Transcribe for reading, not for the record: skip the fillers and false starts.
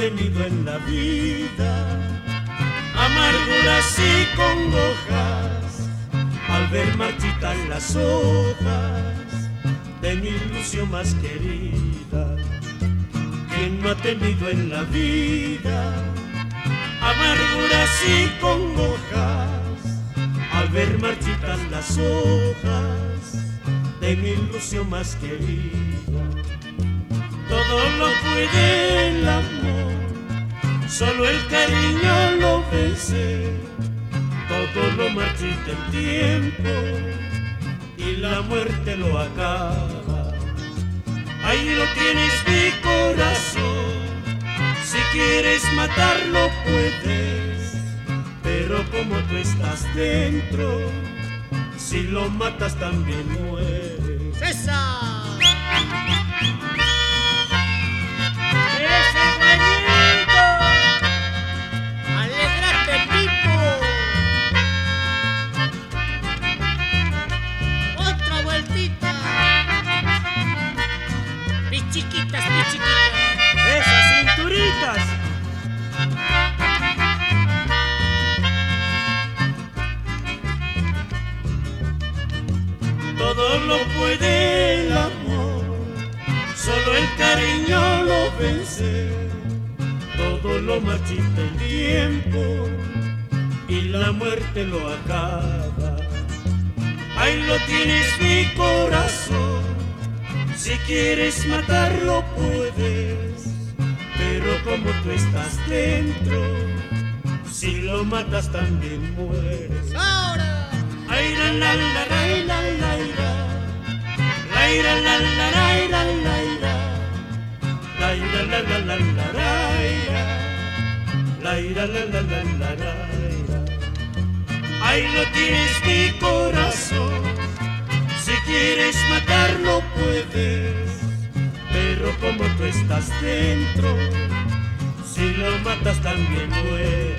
tenido en la vida amarguras y congojas al ver marchitar las hojas de mi ilusión más querida. ¿Quién no ha tenido en la vida amarguras y congojas al ver marchitar las hojas de mi ilusión más querida? Todo lo puede el amor, solo el cariño lo vence. Todo lo marchita el tiempo y la muerte lo acaba. Ahí lo tienes mi corazón, si quieres matarlo puedes, pero como tú estás dentro, si lo matas también mueres. ¡César! Chiquitas, mis chiquitas. Esas cinturitas. Todo lo puede el amor, solo el cariño lo vence. Todo lo marchita el tiempo y la muerte lo acaba. Ahí lo tienes mi corazón, si quieres matarlo puedes, pero como tú estás dentro, si lo matas también mueres. ¡Ahora! Ay, la la la la la la la la la la la la la. Ahí lo tienes mi corazón, si quieres matarlo puedes, pero como tú estás dentro, si lo matas también mueres.